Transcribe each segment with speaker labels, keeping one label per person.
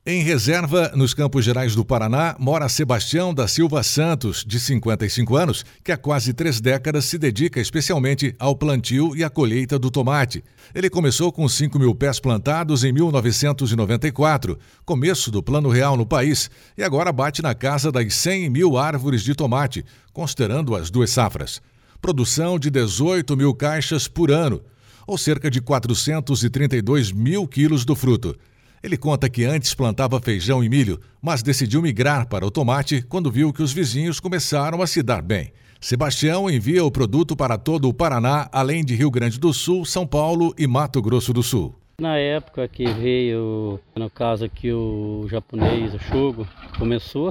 Speaker 1: Em reserva, nos Campos Gerais do Paraná, mora Sebastião da Silva Santos, de 55 anos, que há quase 3 décadas se dedica especialmente ao plantio e à colheita do tomate. Ele começou com 5.000 pés plantados em 1994, começo do Plano Real no país, e agora bate na casa das 100.000 árvores de tomate, considerando as 2 safras. Produção de 18.000 caixas por ano, ou cerca de 432 mil quilos do fruto. Ele conta que antes plantava feijão e milho, mas decidiu migrar para o tomate quando viu que os vizinhos começaram a se dar bem. Sebastião envia o produto para todo o Paraná, além de Rio Grande do Sul, São Paulo e Mato Grosso do Sul.
Speaker 2: Na época que veio, no caso aqui, o japonês, o Shogo, começou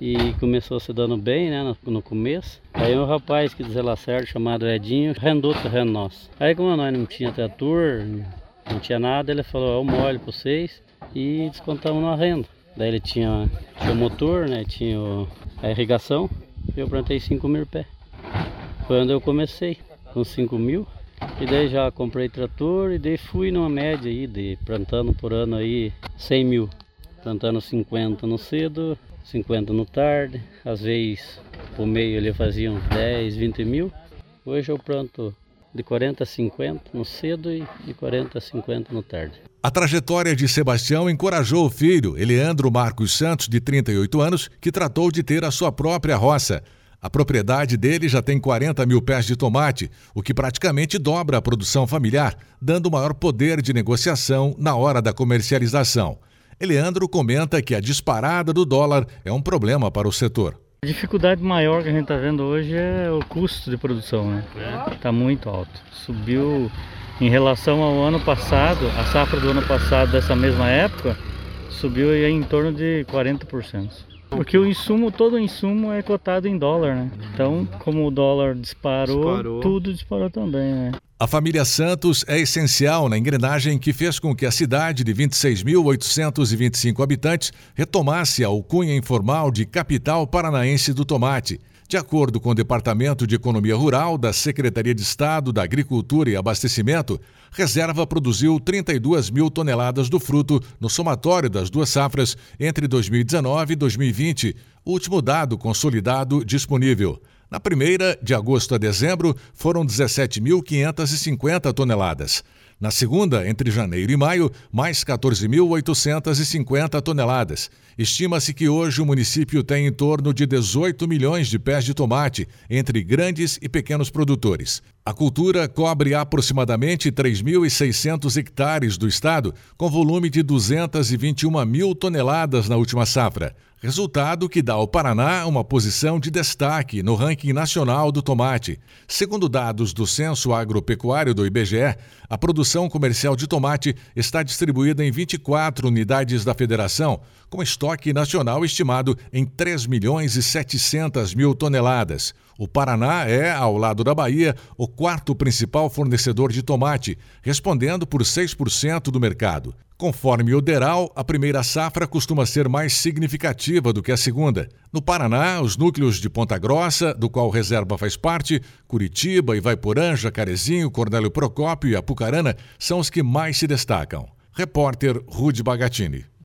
Speaker 2: se dando bem, né, no começo. Aí um rapaz que diz lá certo, chamado Edinho, arrendou o terreno nosso. Aí como nós não tinha trator, não tinha nada, ele falou, eu molho para vocês. E descontamos no arrendo. Daí ele tinha o motor, né? Tinha a irrigação. E eu plantei 5.000 pés. Foi onde eu comecei, com 5.000. E daí já comprei trator e daí fui numa média aí, de plantando por ano aí 100.000. Plantando 50 no cedo, 50 no tarde. Às vezes por meio ele fazia uns 10, 20 mil. Hoje eu planto de 40 a 50 no cedo e de 40 a 50 no tarde.
Speaker 1: A trajetória de Sebastião encorajou o filho, Eleandro Marcos Santos, de 38 anos, que tratou de ter a sua própria roça. A propriedade dele já tem 40.000 pés de tomate, o que praticamente dobra a produção familiar, dando maior poder de negociação na hora da comercialização. Eleandro comenta que a disparada do dólar é um problema para o setor.
Speaker 3: A dificuldade maior que a gente está vendo hoje é o custo de produção, né? Está muito alto. Subiu em relação ao ano passado, a safra do ano passado, dessa mesma época, subiu aí em torno de 40%. Porque todo o insumo é cotado em dólar, né? Então, como o dólar disparou, tudo disparou também, né?
Speaker 1: A família Santos é essencial na engrenagem que fez com que a cidade de 26.825 habitantes retomasse a alcunha informal de capital paranaense do tomate. De acordo com o Departamento de Economia Rural da Secretaria de Estado da Agricultura e Abastecimento, Reserva produziu 32.000 toneladas do fruto no somatório das 2 safras entre 2019 e 2020, último dado consolidado disponível. Na primeira, de agosto a dezembro, foram 17.550 toneladas. Na segunda, entre janeiro e maio, mais 14.850 toneladas. Estima-se que hoje o município tem em torno de 18 milhões de pés de tomate, entre grandes e pequenos produtores. A cultura cobre aproximadamente 3.600 hectares do estado, com volume de 221.000 toneladas na última safra. Resultado que dá ao Paraná uma posição de destaque no ranking nacional do tomate. Segundo dados do Censo Agropecuário do IBGE, a produção comercial de tomate está distribuída em 24 unidades da federação, com estoque nacional estimado em 3.700.000 toneladas. O Paraná é, ao lado da Bahia, o 4º principal fornecedor de tomate, respondendo por 6% do mercado. Conforme o DERAL, a primeira safra costuma ser mais significativa do que a segunda. No Paraná, os núcleos de Ponta Grossa, do qual Reserva faz parte, Curitiba, Ivaiporã, Jacarezinho, Cornélio Procópio e Apucarana são os que mais se destacam. Repórter Rude Bagatini.